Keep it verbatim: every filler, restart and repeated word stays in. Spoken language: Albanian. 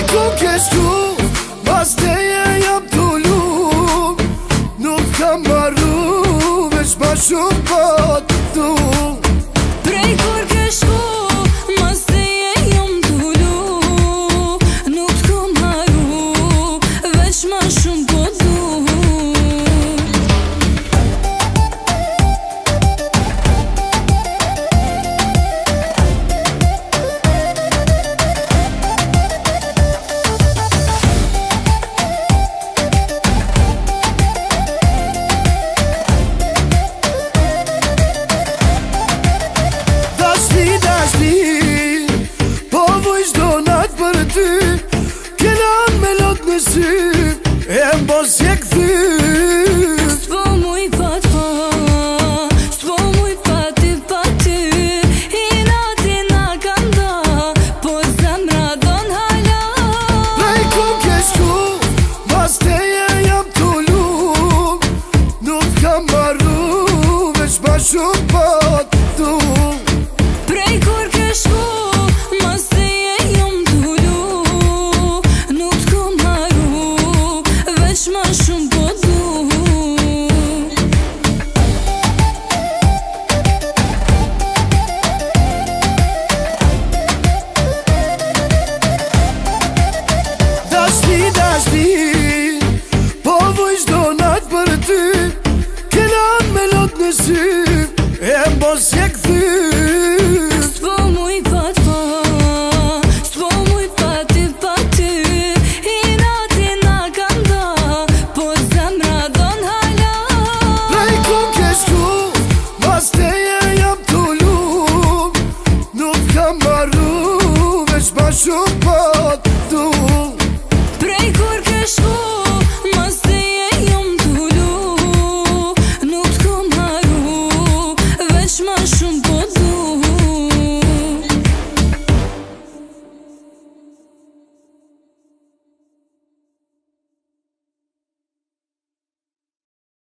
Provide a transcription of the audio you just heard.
ku ke shku, mas teje jam t'ullu. Nuk kam marru, veç ma shumë po t'du. Prej kur ke shku, mas teje jam t'ullu. Nuk t'kom marru, veç ma shumë po t'du. Po vuj shdo nat për ty, kelan me lot në sy, e mbos je këthy. S'po muj pa t'pa, s'po muj pa ty pa ty. Inati na kam da, po zemra don hala. Prej ku ke shku, mas teje jam t'ullu. Nuk kam marru, veç ma shumë po t'du. Prej kur ke shku, mas teje jam t'ullu. Nuk t'kom marru, veç ma shumë po t'du. Dashni, dashni, po vuj shdo nat për ty, kelan me lot në sy, e mbos je këthy. S'po muj pa t'pa, s'po muj pa ty pa ty. Inati na kam da, po zemra don hala. Prej ku ke shku, mas teje jam t'ullu. Nuk kam marru, veç ma shumë po t'du.